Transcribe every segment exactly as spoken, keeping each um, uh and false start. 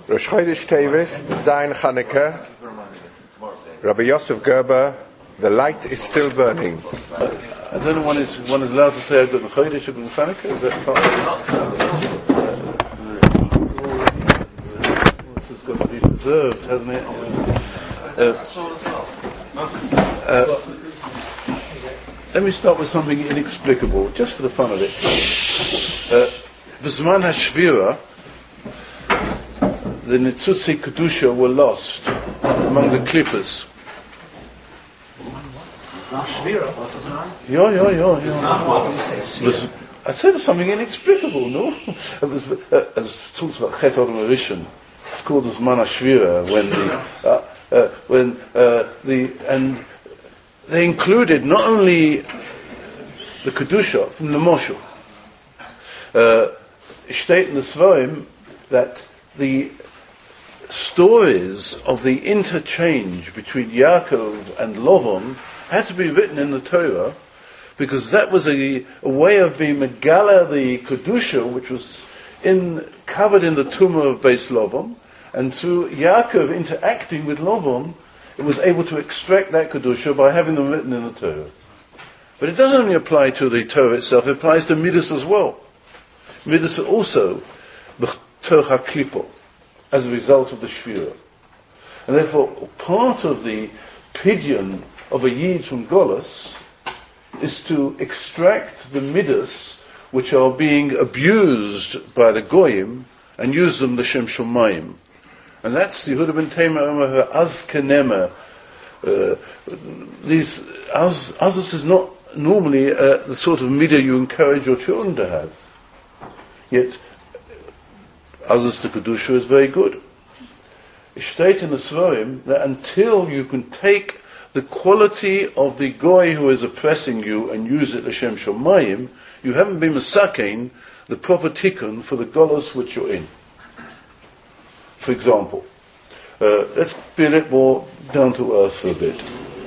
Rosh Chodesh Teves, Zayin Chanukah, Rabbi Yosef Gerber, the light is still burning. I don't know one is one is allowed to say I've got the Chodesh of Chanukah. Is that part of it? This has got to be preserved, hasn't it? Uh, uh, let me start with something inexplicable, just for the fun of it. B'zman HaShvira, the Nitzutzi Kedusha were lost among the Klippos. Yeah, yeah, yeah, yeah. I said something inexplicable, no? It was, uh, it was talks about Chet Adam Rishon. It's called B'zman HaShvira, when the uh, uh, when uh, the and they included not only the Kedusha from the Moshe. Uh, State in the Svarim that the stories of the interchange between Yaakov and Lovon had to be written in the Torah, because that was a, a way of being Megala, the Kedusha, which was in covered in the Tumah of Beis Lovon, and through Yaakov interacting with Lovon, it was able to extract that Kedusha by having them written in the Torah. But it doesn't only apply to the Torah itself, it applies to Midas as well. Midas are also B'Torah HaKlippo, as a result of the Shvira. And therefore, part of the pidyon of a Yid from Golos is to extract the Midas which are being abused by the Goyim and use them l'shem Shomayim. And that's the Yehuda ben Tema Az Kenema. These Az Azus is not normally uh, the sort of midah you encourage your children to have. Yet, Azus to Kedusha is very good. It states in the Svarim that until you can take the quality of the goy who is oppressing you and use it l'shem Shomayim, you haven't been masakein the proper tikkun for the golos which you're in. For example, uh, let's be a little more down to earth for a bit.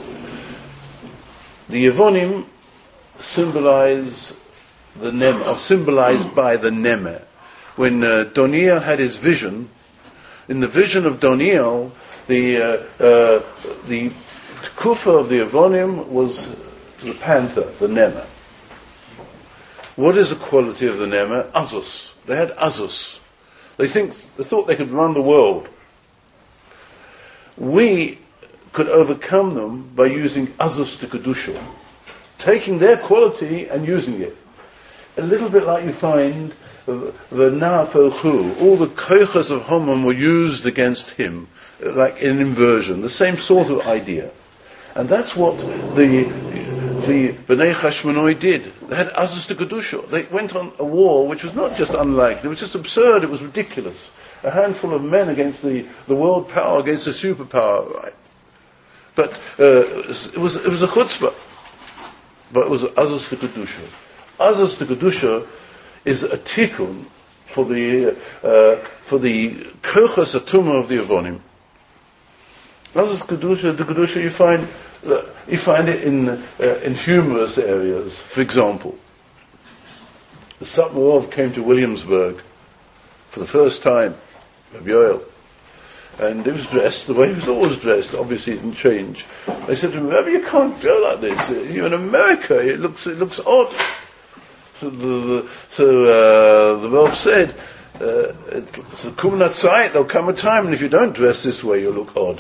The Yevonim symbolize the Nem, are symbolized by the Nemer. When uh, Doniel had his vision, in the vision of Doniel, the uh, uh, the kufa of the Yevonim was the panther, the Nemer. What is the quality of the Nemer? Azus. They had Azus. They think they thought they could run the world. We could overcome them by using Azus to Kedusha, taking their quality and using it. A little bit like you find the Na'afochu, all the koichas of Haman were used against him, like in inversion, the same sort of idea. And that's what the the Bnei Chashmonai did. They had Azus to Kedusha. They went on a war which was not just unlikely, it was just absurd, it was ridiculous. A handful of men against the, the world power, against the superpower, right? But uh, it was it was a chutzpah. But it was Azus to Kedusha. Azus to Kedusha is a tikkun for the uh, for the kochas atumah of the Yevonim. Azus Kedusha, the Kedusha you find uh, you find it in uh, in humorous areas. For example, the Satmarov came to Williamsburg for the first time, Rabbi Yoel, and he was dressed the way he was always dressed. Obviously, it didn't change. They said to him, "Rabbi, you can't go like this. You're in America. It looks it looks odd." So the, the, so, uh, the Rav said, uh, "There'll come a time, and if you don't dress this way, you'll look odd."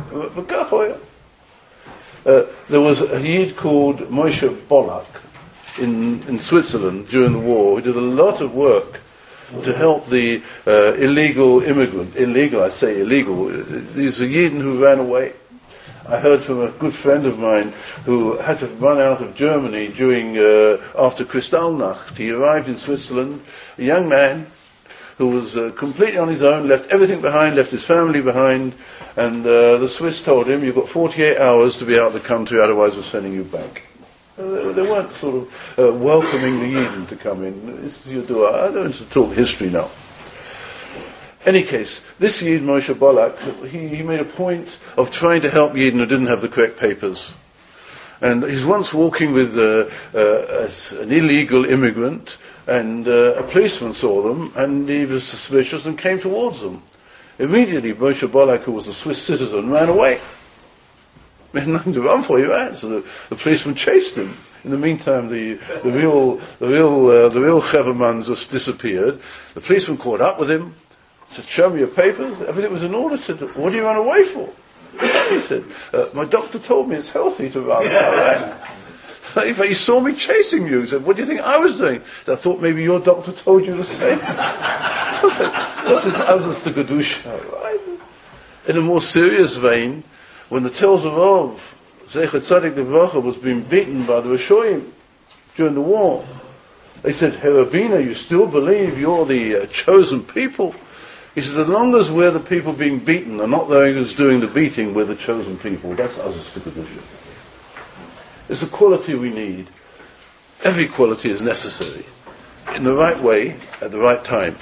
Uh, there was a Yid called Moshe Bolak in in Switzerland during the war. He did a lot of work to help the uh, illegal immigrant. Illegal, I say illegal. These were Yidden who ran away. I heard from a good friend of mine who had to run out of Germany during uh, after Kristallnacht. He arrived in Switzerland, a young man who was uh, completely on his own, left everything behind, left his family behind, and uh, the Swiss told him, "You've got forty-eight hours to be out of the country, otherwise we're sending you back." Uh, they weren't sort of uh, welcoming the Yidden to come in. This is your dua. I don't want to talk history now. Any case, this Yid, Moshe Bolak, he, he made a point of trying to help Yidden who didn't have the correct papers. And he's once walking with uh, uh, an illegal immigrant, and uh, a policeman saw them, and he was suspicious and came towards them. Immediately, Moshe Bolak, who was a Swiss citizen, ran away. He had nothing to run for, he ran. So the, the policeman chased him. In the meantime, the, the real, the real, uh, the real Cheverman just disappeared. The policeman caught up with him, said, "Show me your papers." Everything was in order. Said, "What do you run away for?" He said, uh, "My doctor told me it's healthy to run." Right? He saw me chasing you. He said, "What do you think I was doing?" I thought maybe your doctor told you the same. This is others to Kedusha, right? In a more serious vein, when the Tells of Ov, Zecher Tzadik Livracha, was being beaten by the Rishoyim during the war, they said, "Hey, Rabbeinu, you still believe you're the uh, chosen people?" He said, "As long as we're the people being beaten and not those who's doing the beating, we're the chosen people." That's others to Kedusha. It's a quality we need. Every quality is necessary. In the right way, at the right time.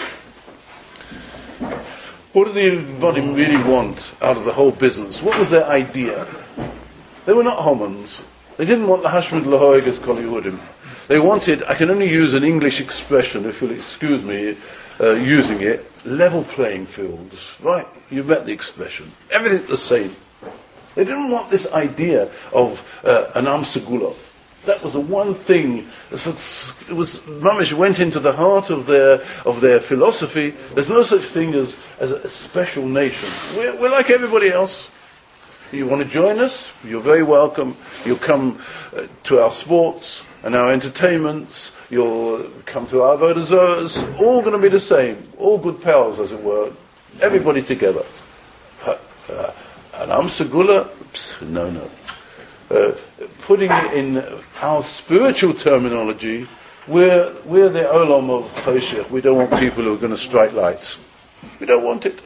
What did the Yevonim really want out of the whole business? What was their idea? They were not homons. They didn't want the Hashmid Lahoigas Kol Yehudim. They wanted, I can only use an English expression, if you'll excuse me uh, using it, level playing fields. Right, you've met the expression. Everything the same. They didn't want this idea of uh, an Am Segula. That was the one thing. It was Mamish went into the heart of their of their philosophy. There's no such thing as, as a special nation. We're, we're like everybody else. You want to join us? You're very welcome. You'll come uh, to our sports and our entertainments. You'll come to our Avodah Zarahs. All going to be the same. All good pals, as it were. Everybody together. Uh, uh, and Am Segula? No, no. Uh, putting it in our spiritual terminology, we're, we're the Olam of Choshech. We don't want people who are going to strike lights. We don't want it.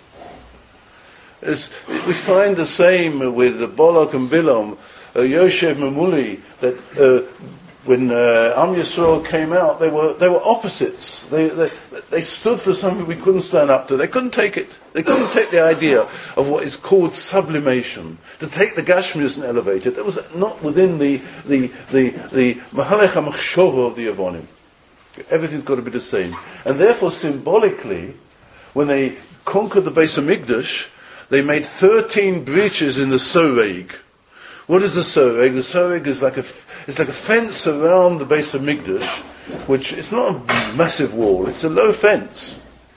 It's, we find the same with the Balak and Bilam, uh, Yoshev Mamuli, that uh, when uh, Am Yisrael came out, they were they were opposites. They, they they stood for something we couldn't stand up to. They couldn't take it. They couldn't take the idea of what is called sublimation. To take the Gashmias and elevate it. That was not within the the the the Mahalech HaMachshova of the Yevonim. Everything's got to be the same. And therefore, symbolically, when they conquered the Beis HaMikdash, they made thirteen breaches in the Soreg. What is the Soreg? The Soreg is like a it's like a fence around the Beis HaMikdash, which it's not a massive wall. It's a low fence,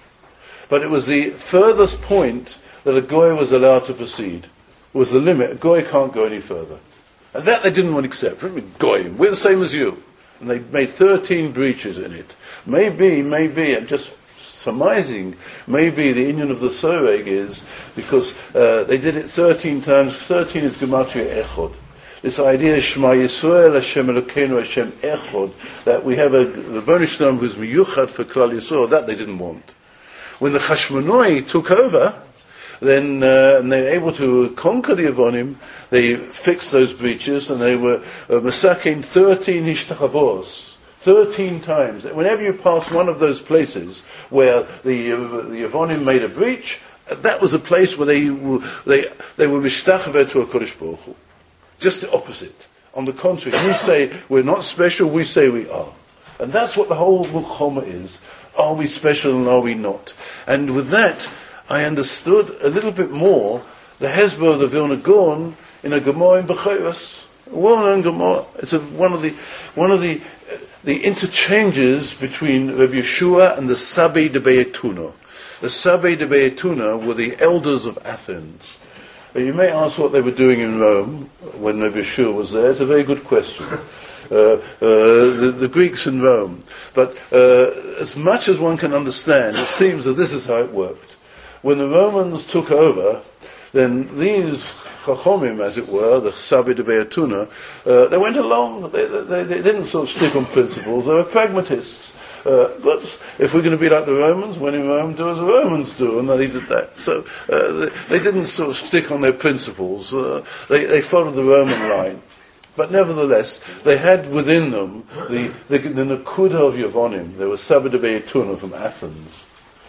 but it was the furthest point that a goy was allowed to proceed. It was the limit. A goy can't go any further, and that they didn't want to accept. I mean, goy, we're the same as you, and they made thirteen breaches in it. Maybe, maybe, and just surmising, maybe the union of the Soreg is because uh, they did it thirteen times. thirteen is Gematria Echod. This idea, Shema Yisrael, Hashem Elokeinu, Hashem Echod, that we have a Rebbeinu Shalom who's miyuchad for Klal Yisrael, that they didn't want. When the Chashmonai took over, then uh, and they were able to conquer the Yevonim, they fixed those breaches and they were uh, masakin thirteen hishtachavos. Thirteen times. Whenever you pass one of those places where the, uh, the Yevonim made a breach, that was a place where they they they were mishtachave to a Kodesh Baruch Hu. Just the opposite. On the contrary, we say we're not special, we say we are. And that's what the whole Milchama is. Are we special and are we not? And with that, I understood a little bit more the Hezbollah of the Vilna Gaon in a Gemara in Bechoros. A well-known Gemara. It's a, one of the one of the uh, the interchanges between Rabbi Yeshua and the Sabei de Beituna. The Sabei de Beituna were the elders of Athens. You may ask what they were doing in Rome when Rabbi Yeshua was there. It's a very good question. Uh, uh, the, the Greeks in Rome. But uh, as much as one can understand, it seems that this is how it worked. When the Romans took over, then these Chachomim, as it were, the Sabei de Beituna, uh, they went along. They, they, they didn't sort of stick on principles. They were pragmatists. Uh, but if we're going to be like the Romans, when in Rome, do as the Romans do, and they did that. So uh, they, they didn't sort of stick on their principles. Uh, they, they followed the Roman line. But nevertheless, they had within them the, the, the Nakuda of Yevonim. They were Sabei de Beituna from Athens.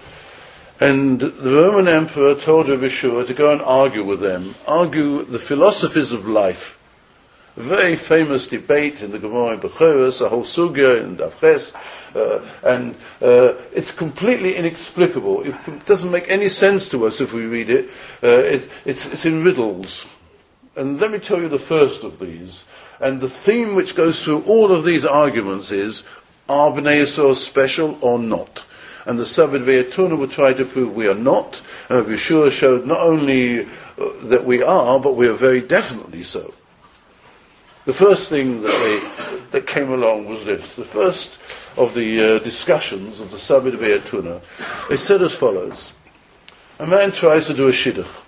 And the Roman emperor told Rabbi Yeshua to go and argue with them, argue the philosophies of life. A very famous debate in the Gemara in Bechoros, a whole sugya in Davches, uh, and uh, it's completely inexplicable. It doesn't make any sense to us if we read it. Uh, it it's, it's in riddles. And let me tell you the first of these. And the theme which goes through all of these arguments is, are Bnei Yisrael special or not? And the Sabbath Ve'etuna will try to prove we are not. And Yeshua showed not only uh, that we are, but we are very definitely so. The first thing that they that came along was this. The first of the uh, discussions of the Sabbath Ve'etuna, they said as follows. A man tries to do a shidduch.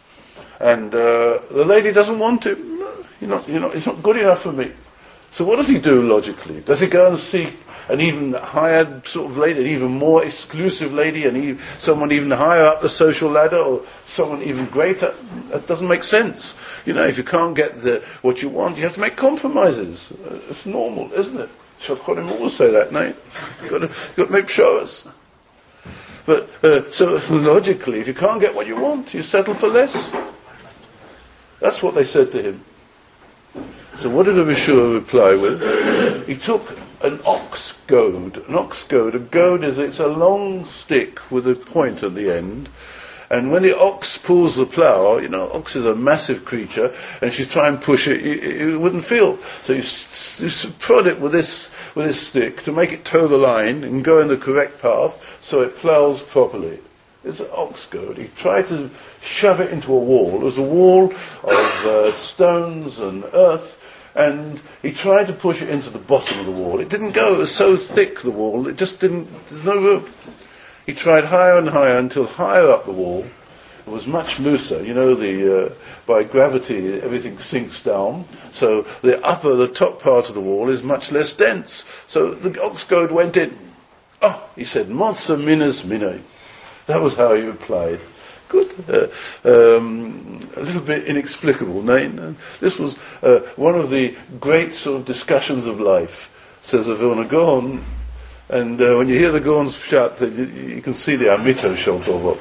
And uh, the lady doesn't want it. You're not, you're not, it's not good enough for me. So what does he do logically? Does he go and seek an even higher sort of lady, an even more exclusive lady, and he, someone even higher up the social ladder, or someone even greater? That doesn't make sense. You know, if you can't get the, what you want, you have to make compromises. It's normal, isn't it? Shadchanim always say that, no? You've got to, you've got to make showers. But, uh, so logically, if you can't get what you want, you settle for less. That's what they said to him. So what did Rabbi Yeshua reply with? He took an ox goad. An ox goad. A goad is it's a long stick with a point at the end. And when the ox pulls the plough, you know, ox is a massive creature, and if you try and push it, you, you wouldn't feel. So you, you prod it with this with this stick to make it toe the line and go in the correct path, so it ploughs properly. It's an ox goad. He tried to shove it into a wall. It was a wall of uh, stones and earth, and he tried to push it into the bottom of the wall. It didn't go. It was so thick, the wall, it just didn't, there's no room. He tried higher and higher until higher up the wall it was much looser. You know, the uh, by gravity everything sinks down, so the upper, the top part of the wall is much less dense. So the ox goad went in. Oh, he said, Motza minas minay. That was how he replied. Good. Uh, um, a little bit inexplicable. No? This was uh, one of the great sort of discussions of life, says the Vilna Gaon. And uh, when you hear the Gaon's pshat, you, you can see the Amito Shaltovot.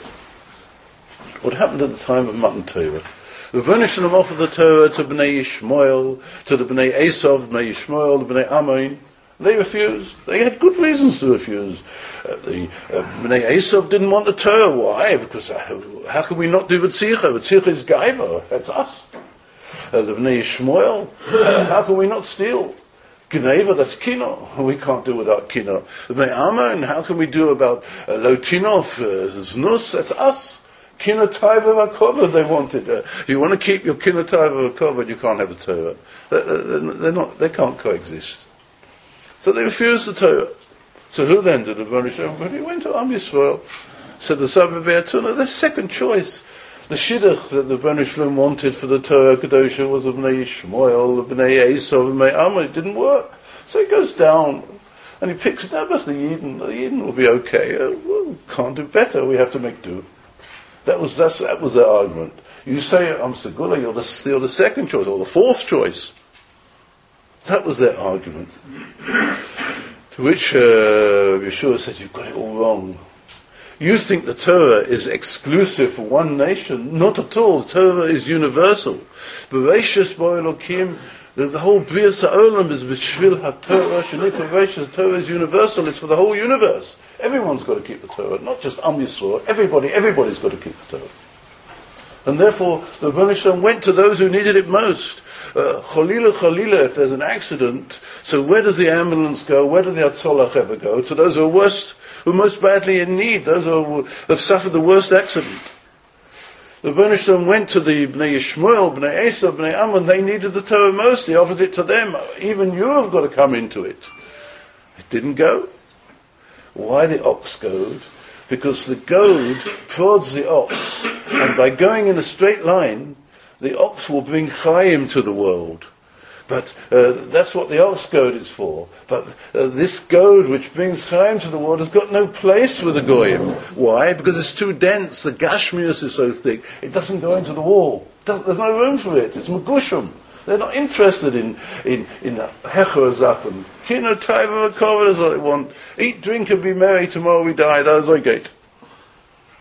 What happened at the time of Matan Torah? The Rebbeinu Shalom offered the Torah to Bnei Yishmael, to the Bnei Esav, Bnei Yishmael, the Bnei Ammon. They refused. They had good reasons to refuse. Uh, the uh, Bnei Esav didn't want the Torah. Why? Because uh, how can we not do Vatzicha? Vatzicha is Gaiva. That's us. Uh, the Bnei Yishmael, uh, how can we not steal? Gneva, that's Kino. We can't do without Kino. The Bnei Ammon, how can we do about uh, Lotinov, uh, Znus? That's us. Kino Taiva Vakova, they wanted. Uh, if you want to keep your Kino Taiva Vakova, you can't have the Torah. They're, they're not, they can't coexist. So they refused the Torah. So who then did the Rebbeinu Shalom? When he went to Am Yisrael, said the Sabbath Ve'etuna, their second choice. The shidduch that the Rebbeinu Shalom wanted for the Torah Kedosha was the Bnei Yishmael, the Bnei Esav, the Bnei Ammon. It didn't work. So he goes down and he picks it up. The Yidden, the Yidden will be okay. Uh, well, can't do better. We have to make do. That was that's, that was their argument. You say, I'm Segula, you're the, you're the second choice or the fourth choice. That was their argument. To which uh, Yeshua said, you've got it all wrong. You think the Torah is exclusive for one nation? Not at all. The Torah is universal. Bereshis bo Elokim, the, the whole B'rias HaOlam is b'shvil HaTorah, Shenit Bereshis. The Torah is universal. It's for the whole universe. Everyone's got to keep the Torah, not just Am Yisrael. Everybody, everybody's got to keep the Torah. And therefore, the Rebbeinu Shalom went to those who needed it most. Uh, Cholila, Cholila, if there's an accident, so where does the ambulance go? Where do the Atzolach ever go? To those who are worst, who are most badly in need, those who have suffered the worst accident. The Rebbeinu Shalom went to the Bnei Yishmael, Bnei Esav, Bnei Ammon. They needed the Torah most. He offered it to them. Even you have got to come into it. It didn't go. Why the ox goad? Because the goad prods the ox, and by going in a straight line, the ox will bring chayim to the world. But uh, that's what the ox goad is for. But uh, this goad which brings chayim to the world has got no place with the goyim. Why? Because it's too dense. The gashmius is so thick, it doesn't go into the wall. There's no room for it. It's megushim. They're not interested in in in hecher zaken. Kino taiva v'kovod is what they want. Eat, drink, and be merry. Tomorrow we die. That is our gate.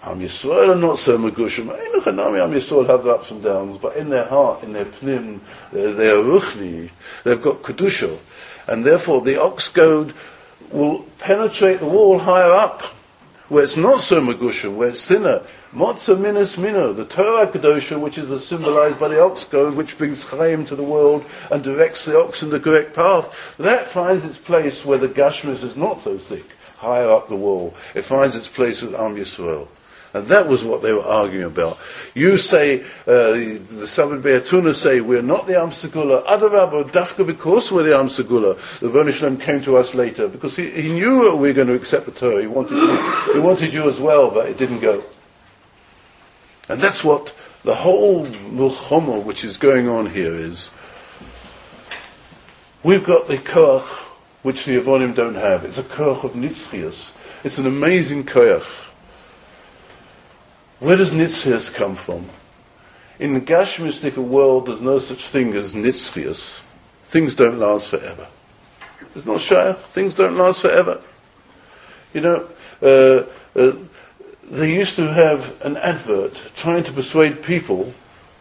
Am Yisrael are not so megushim. Ein Chanami Am Yisrael have their ups and downs, but in their heart, in their pnim, they are ruchni. They've got kedusha, and therefore the ox goad will penetrate the wall higher up, where it's not so megushim, where it's thinner. Motzah minas mino, the Torah kedosha, which is symbolized by the ox goad, which brings chayim to the world and directs the ox in the correct path. That finds its place where the gashmis is not so thick, higher up the wall. It finds its place with Am Yisrael. And that was what they were arguing about. You say, uh, the, the Sabbath Be'atuna say, we're not the Am Segula. Adarabah, dafka, because we're the Am Segula. The Rebbeinu Shalom came to us later, because he, he knew that we were going to accept the Torah. He wanted, he wanted you as well, but it didn't go. And that's what the whole milchama which is going on here is. We've got the koach, which the Avonim don't have. It's a koach of nitzchias. It's an amazing koach. Where does nitzchias come from? In the Gashmistic world, there's no such thing as nitzchias. Things don't last forever. There's no shayach. Things don't last forever. You know, uh, uh, they used to have an advert trying to persuade people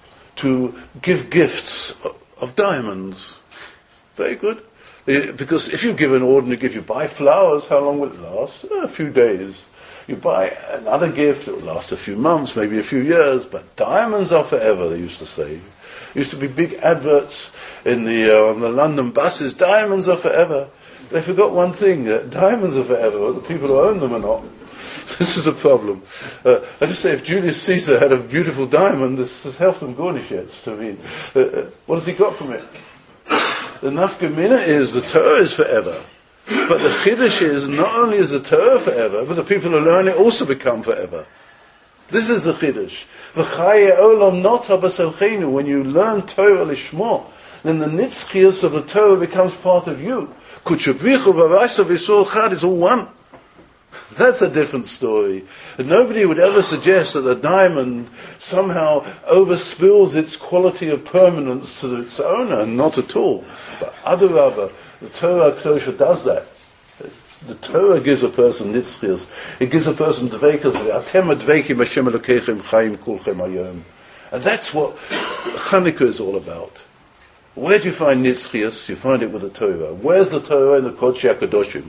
to give gifts of, of diamonds. Very good. Because if you give an ordinary gift, you buy flowers, how long will it last? A few days. You buy another gift, it will last a few months, maybe a few years, but diamonds are forever, they used to say. There used to be big adverts in the, uh, on the London buses, diamonds are forever. They forgot one thing, that diamonds are forever, but the people who own them are not. This is a problem. Uh, I just say, if Julius Caesar had a beautiful diamond, this has helped him garnish it. I mean, uh, uh, what has he got from it? The nafka mina is, the Torah is forever. But the chiddush is, not only is the Torah forever, but the people who learn it also become forever. This is the chiddush. V'chaye olam nota b'sochenu. When you learn Torah lishmo, then the nitzchias of the Torah becomes part of you. Kutshabrichu v'avaisa v'yisol chad is all one. That's a different story. And nobody would ever suggest that the diamond somehow overspills its quality of permanence to its owner. Not at all. But adarabah, the Torah Kedosha does that. The Torah gives a person nitzchias. It gives a person dveikas. Atem adveikim Hashem Elokeichem chayim kulchem hayom. And that's what Chanukah is all about. Where do you find nitzchias? You find it with the Torah. Where's the Torah in the Kodesh HaKadoshim?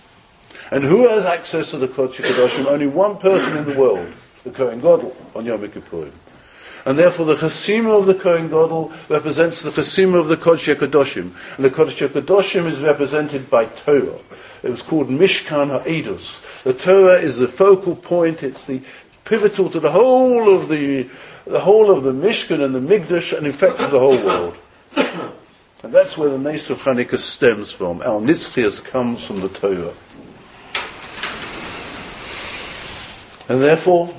And who has access to the Kodesh HaKadoshim? Only one person in the world, the Kohen Gadol, on Yom Kippurim. And therefore the Chasima of the Kohen Gadol represents the Chasima of the Kodesh HaKadoshim. And the Kodesh HaKadoshim is represented by Torah. It was called Mishkan HaEdus. The Torah is the focal point, it's the pivotal to the whole of the the whole of the Mishkan and the Mikdash, and in fact of the whole world. And that's where the Nes of Chanukah stems from. Our Nitzchias comes from the Torah. And therefore,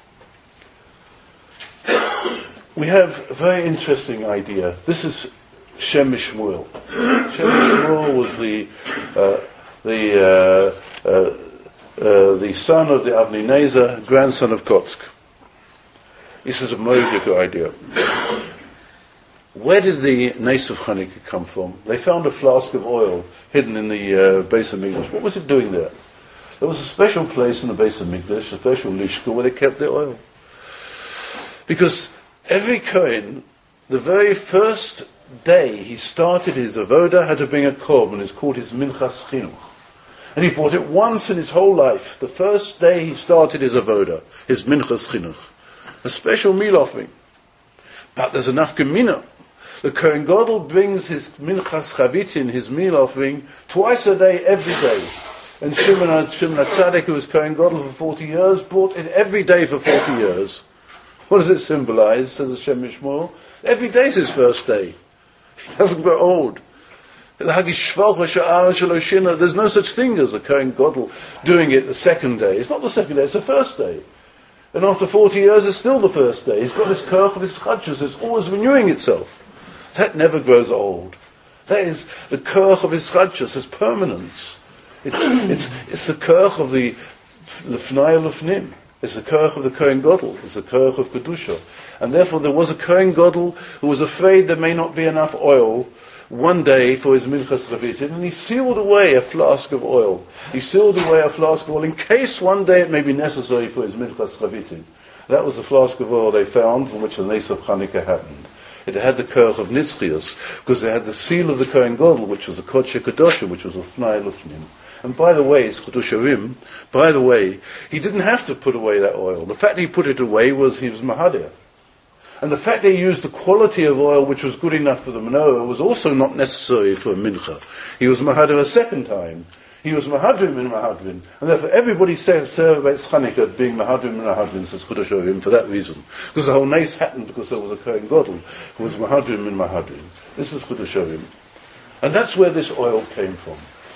we have a very interesting idea. This is Shem Shmuel. Shem Shmuel was the uh, the uh, uh, uh, the son of the Avnei Nezer, grandson of Kotzk. This is a very good idea. Where did the Nes of Chanukah come from? They found a flask of oil hidden in the uh, Beis HaMikdash. What was it doing there? There was a special place in the Beis HaMikdash, a special lishka, where they kept their oil. Because every Kohen, the very first day he started his avoda, had to bring a korban. It's called his minchas chinuch. And he brought it once in his whole life. The first day he started his avoda, his minchas chinuch. A special meal offering. But there's a nafka mina. The Kohen Gadol brings his minchas chavitin, his meal offering, twice a day, every day. And Shimon HaTzadik, who was Kohen Gadol for forty years, brought it every day for forty years. What does it symbolize, says Hashem Yishmor? Every day is his first day. He doesn't grow old. There's no such thing as a Kohen Gadol doing it the second day. It's not the second day, it's the first day. And after forty years, it's still the first day. He's got this kerch of his chadshus. It's always renewing itself. That never grows old. That is the kerch of his chadshus, his permanence. It's, it's, it's the kerch of the lefnai lefnim. It's the kerch of the Kohen Gadol. It's the kerch of Kedusha. And therefore there was a Kohen Gadol who was afraid there may not be enough oil one day for his Minchas Chavitin, and he sealed away a flask of oil. He sealed away a flask of oil in case one day it may be necessary for his Minchas Chavitin. That was the flask of oil they found from which the Nes of Chanukah happened. It had the Koch of Nitzchias, because it had the seal of the Kohen Gadol, which was the Kodesh Kedoshim, which was a Fnai Lufnim. And by the way, it's Chedushavim, by the way, he didn't have to put away that oil. The fact that he put it away was he was Mahadir. And the fact that he used the quality of oil which was good enough for the menorah was also not necessary for a mincha. He was Mahadir a second time. He was Mahadrim in Mahadrim. And therefore everybody says celebrates Chanukah being Mahadrim in Mahadrim, says Chedushavim, for that reason. Because the whole nace happened because there was a Kohen Gadol who was Mahadrim in Mahadrim. This is Chedushavim. And that's where this oil came from.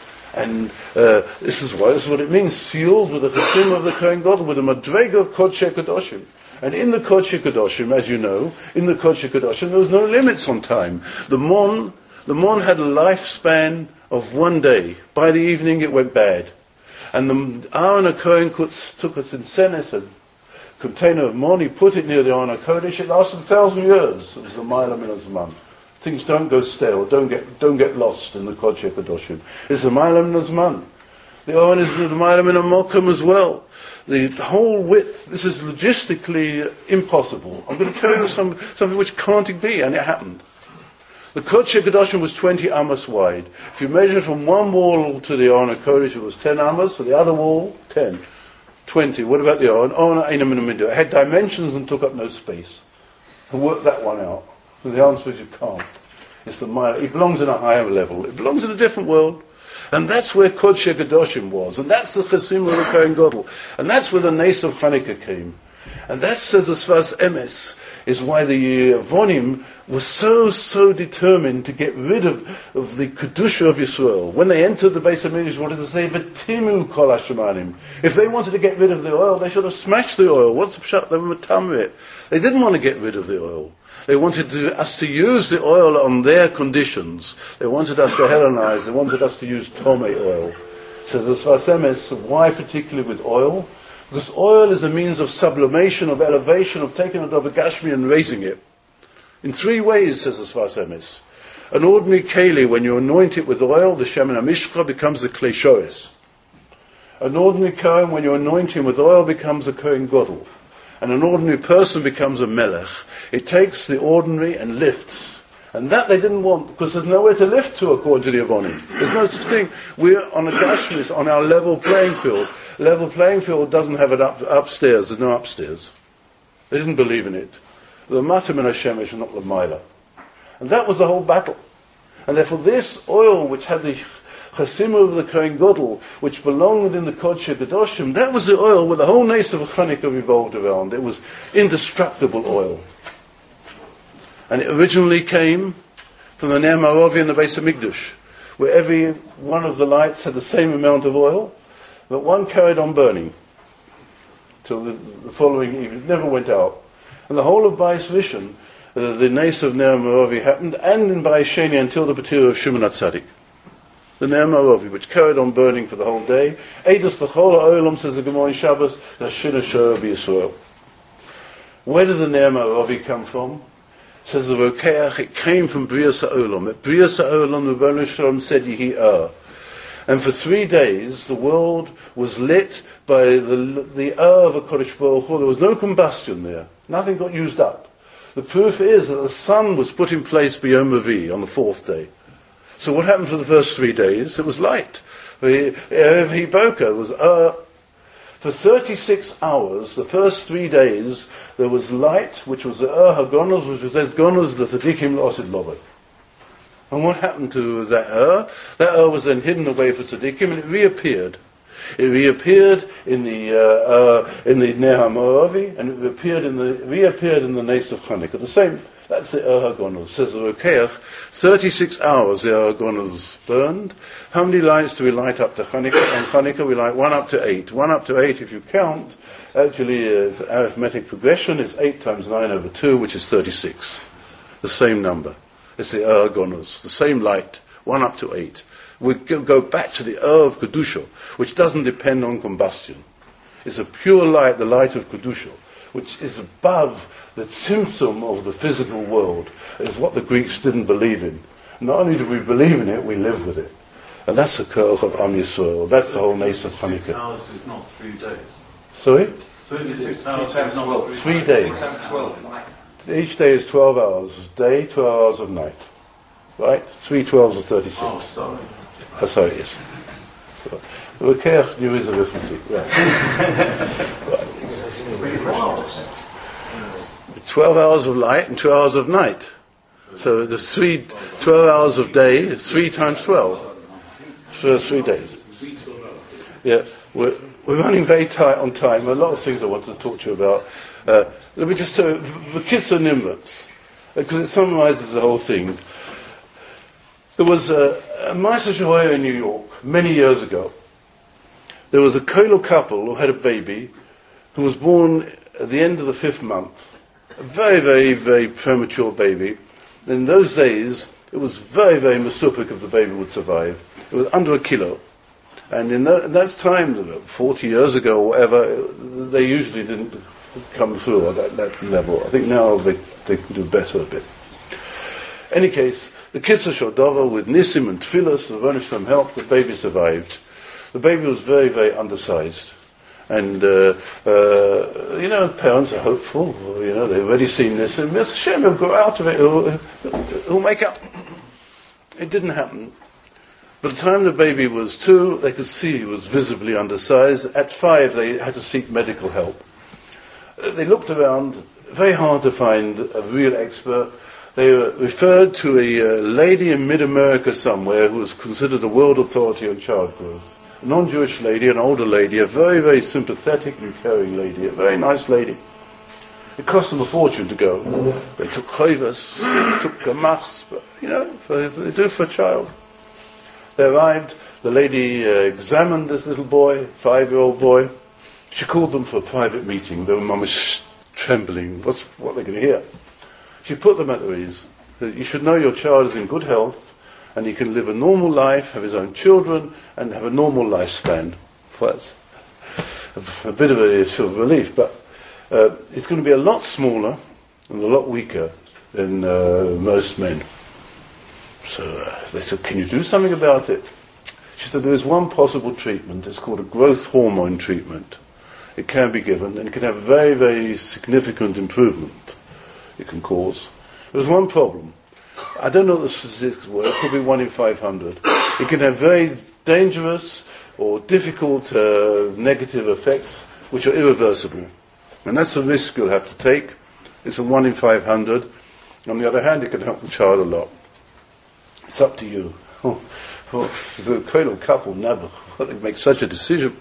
And uh, this is why, this is what it means, sealed with the Chesim of the Kohen Gadol, with the Madrega of Kodesh Kedoshim. And in the Kodesh Kedoshim, as you know, in the Kodesh Kedoshim, there was no limits on time. The Mon, the Mon had a lifespan of one day. By the evening it went bad. And the Aaron HaKohen took it in Senes, a container of Mon, he put it near the Aaron HaKodesh, it lasted a thousand years. It was the Ma'ala Min HaZman. Things don't go stale, don't get don't get lost in the Kodesh Kedoshim. It's the Ma'ala Min HaZman. The Aaron is the Ma'ala Min HaMokum as well. The, the whole width, this is logistically impossible. I'm going to tell you some, something which can't be, and it happened. The Kodesh Kedoshim was twenty amos wide. If you measure from one wall to the Aron HaKodesh, it was ten amos, for the other wall, ten. twenty. What about the Aron? Aron Einam in the middle. It had dimensions and took up no space. And work that one out. So the answer is you can't. It's the mile. It belongs in a higher level. It belongs in a different world. And that's where Kodesh Kedoshim was. And that's the Chesim of the Kohen Gadol. And that's where the Nes of Chanukah came. And that says as far as Emes is why the Avonim was so, so determined to get rid of, of the Kedusha of Yisrael. When they entered the Beis HaMikdash, what did they say? V'timu kol hashemanim. If they wanted to get rid of the oil, they should have smashed the oil. What's the pshat? They were matamrit. They didn't want to get rid of the oil. They wanted to, us to use the oil on their conditions. They wanted us to Hellenize. They wanted us to use Tome oil. So the Sfas Emes, why particularly with oil? Because oil is a means of sublimation, of elevation, of taking it over Gashmi and raising it. In three ways, says the Sfas Emes. An ordinary keli, when you anoint it with oil, the Shemen HaMishcha becomes the Klei Shoes. An ordinary Kohen, when you anoint him with oil, becomes a Kohen Gadol. And an ordinary person becomes a melech. It takes the ordinary and lifts. And that they didn't want, because there's nowhere to lift to according to the Avonim. There's no such thing. We're on a Gashmis, on our level playing field. Level playing field doesn't have it up, upstairs. There's no upstairs. They didn't believe in it. The Matam and Hashemesh, not the Maila. And that was the whole battle. And therefore this oil, which had the Chasima of the Kohen Gadol, which belonged in the Kodesh Kedoshim, that was the oil where the whole Nes of Chanukah revolved around. It was indestructible oil. And it originally came from the Ner Maravi and the Beis HaMikdash, where every one of the lights had the same amount of oil, but one carried on burning till the, the following evening. It never went out. And the whole of Bais Rishon, uh, the Nes of Ner Maravi happened, and in Bais Sheni until the B'tir of Shimon HaTzadik. The Ner Maravi, which carried on burning for the whole day. Eidos L'chol HaOlam, says the Gemara in Shabbos, the Shina Shor B'Yisrael. Where did the Ner Maravi come from? Says the Rokeach, it came from Brias HaOlam. At Brias HaOlam, the Rebbeinu Shalom said, Yehi Er. And for three days, the world was lit by the the Er of a Kodesh Baruch Hu. There was no combustion there. Nothing got used up. The proof is that the sun was put in place by Yom Revi on the fourth day. So what happened for the first three days? It was light. The Erev Hiboka was Er. For thirty-six hours, the first three days, there was light, which was the Er HaGonos, which was as Gonos the Tzadikim L'Osid Lovek. And what happened to that Er? That Er was then hidden away for Tzadikim, and it reappeared. It reappeared in the uh, uh, in the Ner HaMaravi, and it reappeared in the reappeared in the Nes of Chanukah. The same. That's the Er HaGonos. Says the Rokeach, thirty-six hours the Er HaGonos burned. How many lights do we light up to Chanukah? On Chanukah we light one up to eight. One up to eight, if you count, actually it's arithmetic progression. It's eight times nine over two, which is thirty-six. The same number. It's the Er HaGonos. The same light. One up to eight. We go back to the Er of Kedusha, which doesn't depend on combustion. It's a pure light, the light of Kedusha, which is above the tzimtzum of the physical world. Is what the Greeks didn't believe in. not only do we believe in it, we live with it. And that's the Koach of Am Yisrael. That's the whole Nes of Hanukkah. Six hours is not three days. Sorry? thirty-six hours is not Three days. twelve. Each day is twelve hours. Day, twelve hours of night. Right? Three twelves are thirty-six. Oh, sorry. That's how it is. The Keach knew his arithmetic. Right. twelve hours of light and two hours of night. So there's three, twelve hours of day, three times twelve. So three days. Yeah, we're, we're running very tight on time. A lot of things I want to talk to you about. Uh, let me just tell you, the kids are Nimbutz, because it summarizes the whole thing. There was a, a Ma'aser Shehoya in New York many years ago. There was a Koilo couple who had a baby who was born at the end of the fifth month. A very, very, very premature baby. In those days, it was very, very masupik if the baby would survive. It was under a kilo. And in that, that time, forty years ago or whatever, they usually didn't come through at that, that level. I think now they, they can do better a bit. Any case, the Kitzur Shodova with Nisim and Tfilas, the Rebbeinu Shalom helped, the baby survived. The baby was very, very undersized. And, uh, uh, you know, parents are hopeful. You know, they've already seen this. And Mister Shem will grow out of it. He'll, he'll make up. It didn't happen. By the time the baby was two, they could see he was visibly undersized. At five, they had to seek medical help. Uh, they looked around. Very hard to find a real expert. They were referred to a uh, lady in mid-America somewhere who was considered a world authority on child growth. A non-Jewish lady, an older lady, a very, very sympathetic and caring lady, a very nice lady. It cost them a fortune to go. They took chayvas, they took gamachs, but, you know, for, for, they do for a child. They arrived, the lady uh, examined this little boy, five-year-old boy. She called them for a private meeting. Their mum was trembling. What's, what are they going to hear? She put them at their ease. You should know your child is in good health, and he can live a normal life, have his own children, and have a normal lifespan. Well, that's a, a bit of a sort of relief, but uh, it's going to be a lot smaller and a lot weaker than uh, most men. So uh, they said, can you do something about it? She said, there is one possible treatment. It's called a growth hormone treatment. It can be given, and it can have a very, very significant improvement it can cause. There's one problem. I don't know what the statistics were. It could be one in five hundred. It can have very dangerous or difficult uh, negative effects which are irreversible. And that's a risk you'll have to take. It's a one in five hundred. On the other hand, it can help the child a lot. It's up to you. Oh, oh, the cradle couple never they make such a decision.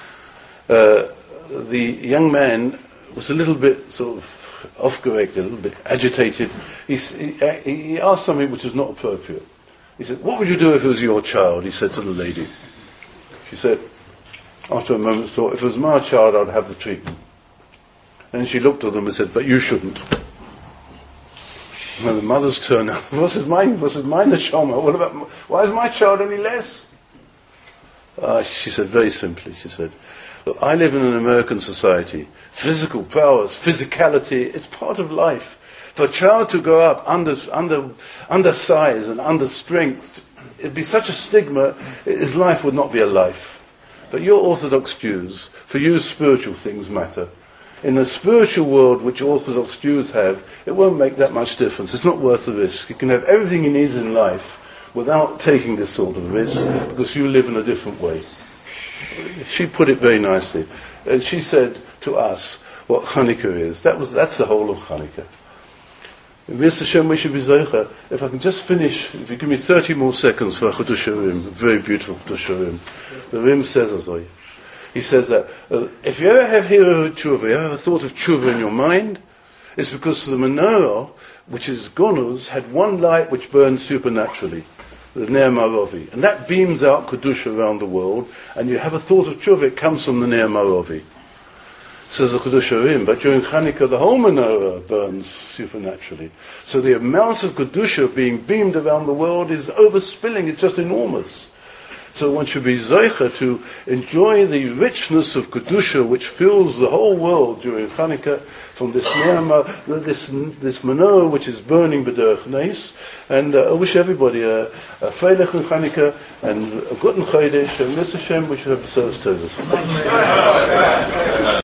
Uh, the young man was a little bit sort of off-correct, a little bit agitated. He, he, he asked something which was not appropriate. He said, what would you do if it was your child? He said to the lady. She said, after a moment's thought, if it was my child, I'd have the treatment. And she looked at them and said, but you shouldn't. When the mother's turned up, what's his mind? What's his mind, Neshama? What about, why is my child any less? Uh, she said, very simply, she said, look, I live in an American society. Physical powers, physicality, it's part of life. For a child to grow up under, under, undersized and under strength, it'd be such a stigma, his life would not be a life. But you're Orthodox Jews. For you, spiritual things matter. In the spiritual world which Orthodox Jews have, it won't make that much difference. It's not worth the risk. You can have everything he needs in life without taking this sort of risk, because you live in a different way. She put it very nicely. And she said to us what Hanukkah is. That was, that's the whole of Hanukkah. Mister Shem, we should be zeicher. If I can just finish, if you give me thirty more seconds for Chodesh Urim, very beautiful Chodesh Urim. The Rim says as I. He says that uh, if you ever have hero tshuva, you ever have a thought of tshuva in your mind, it's because the menorah, which is Gonus, had one light which burns supernaturally, the Ner Marovi, and that beams out Kedusha around the world, and you have a thought of tshuva, it comes from the Ner Marovi. Says the Chodesh Urim, but during Chanukah the whole menorah burns supernaturally. So the amount of Kedusha being beamed around the world is overspilling, it's just enormous. So one should be zeicha to enjoy the richness of Kedusha which fills the whole world during Hanukkah, from this Ne'ama, this this menorah which is burning b'derech Neis. And uh, I wish everybody a, a Freilich in Hanukkah and a Guten Chodesh, and Mister Hashem, we should have the service to